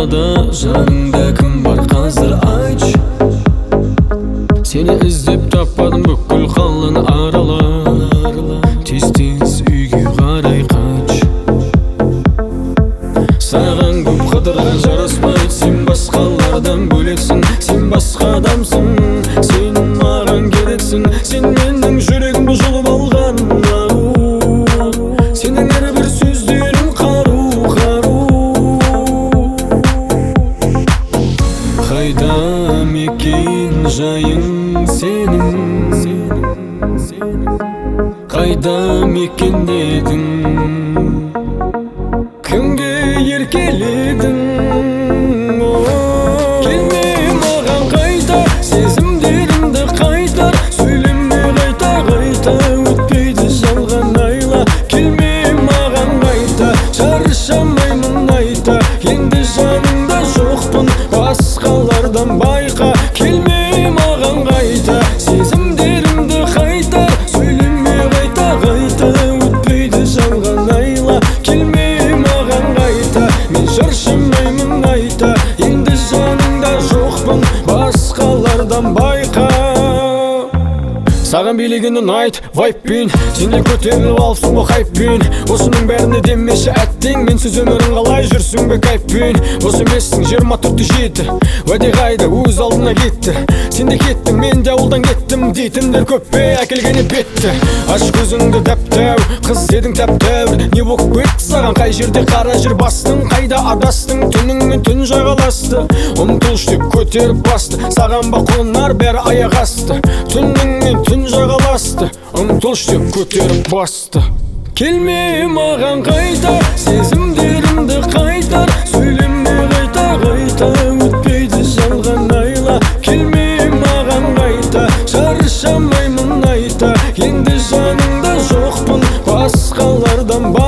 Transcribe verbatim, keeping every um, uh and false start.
қалада жаныңда кім бар қазір айтшы. Сені іздеп таппадым бүкіл қаланы арала, тез-тез үйге қарай қач. Саған көп қыдырған жараспайды, сен басқалардан бөлексің, сен басқа адамсың, сен маған керексің, сен менің жүрегімді жұлып алған ару, сенің әрбір сөздерің қару, қару. Қайда мекен жайың сенің, қайда мекендедің, кімге еркеледің? Келме маған қайта, сезімдерімді қайтар, сөйлеме қайта қайта, өтпейді жалған айла. Келме маған қайта, шаршамаймын айта, енді жаныңда жоқпын, басқалардан байқа. Келме маған қайта, сезімдерімді қайтар, сөйлеме қайта қайта, өтпейді жалған айла. Келме маған қайта, мен шаршамаймын айта, енді жаныңда жоқпын, басқалардан байқа. Саған билегенін айт вайппен, сенде көтеріліп алыпсың бұл хайппен. Осының бәріне демеші әттең, менсіз өмірің қалай жүрсің бе кайфпен. Осы емессің жиырма төртте жеті, уәде қайда өз алдына кетті. Сен де кеттің, мен де ауылдан кеттім, дейтіндер көп пе әкелгені бетті. Аш көзіңді дәп-дәу, қыз едің тәп-тәуір, не болып кетті саған? Қай жерде қара жер бастың, қайда адастың? Түніңмен түн жағаласты, ұмтылш деп көтеріп басты, саған ба қонар бәрі аяқ асты. Түніңмен түн жағаласты, ұмтылш деп көтеріп басты. Келме маған қайта, сезімдерімді қайтар, сөйлеме қайта қайта, өтпейді жалған айла. Келме маған қайта, шаршамаймын айта, енді жаныңда жоқпын, басқалардан